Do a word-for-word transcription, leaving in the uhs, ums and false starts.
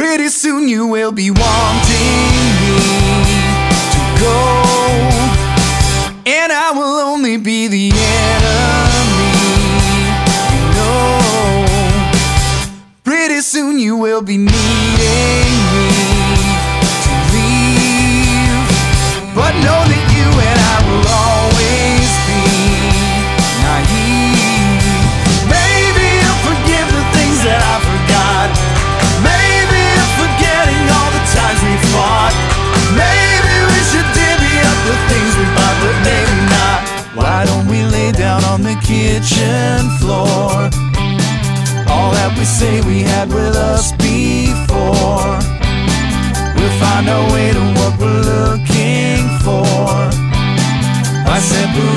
Pretty soon you will be wanting me to go, and I will only be the enemy, you know. Pretty soon you will be needing me to leave, but know that you and I will always be naive. Maybe you'll forgive the things that I forgot. Maybe you're forgetting all the times we fought. Maybe we should divvy up the things we bought, but maybe not. Why don't we lay down on the kitchen floor? All that we say we had with us before. We'll find our way to what we're looking for by separating